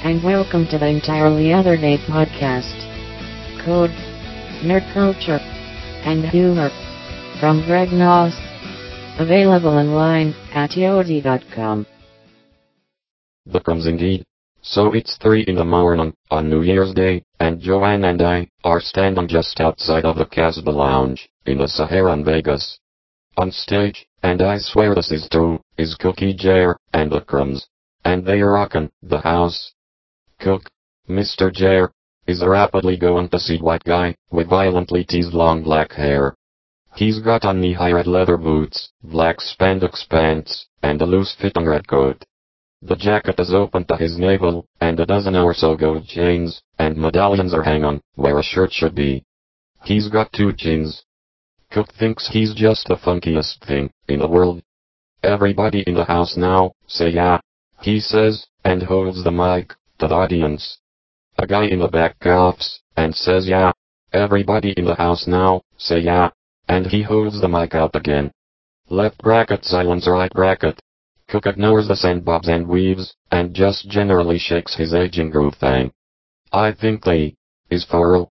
and welcome to the Entirely Other Day podcast. Code, nerd culture, and humor from Greg Noss. Available online at yodi.com. The crumbs indeed. So it's 3 in the morning on New Year's Day, and Joanne and I are standing just outside of the Casbah Lounge in the Sahara in Vegas. On stage, and I swear this is true, is Cookie Jar and the Crumbs. And they are rocking the house. Cook, Mr. Jar, is a rapidly going to see white guy with violently teased long black hair. He's got on knee-high red leather boots, black spandex pants, and a loose-fitting red coat. The jacket is open to his navel, and a dozen or so gold chains and medallions are hanging where a shirt should be. He's got 2 chins. Cook thinks he's just the funkiest thing in the world. Everybody in the house now, say yeah, he says, and holds the mic to the audience. A guy in the back coughs and says yeah. Everybody in the house now, say yeah, and he holds the mic out again. Left bracket silence, right bracket. Cook ignores the sandbobs and weaves, and just generally shakes his aging groove thing. I think they is for real.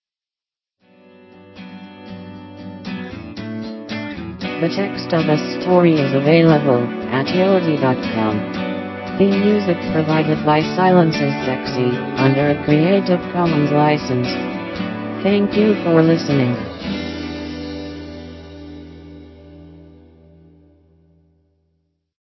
The text of this story is available at yodi.com. Theme music provided by Silence is Sexy under a Creative Commons license. Thank you for listening.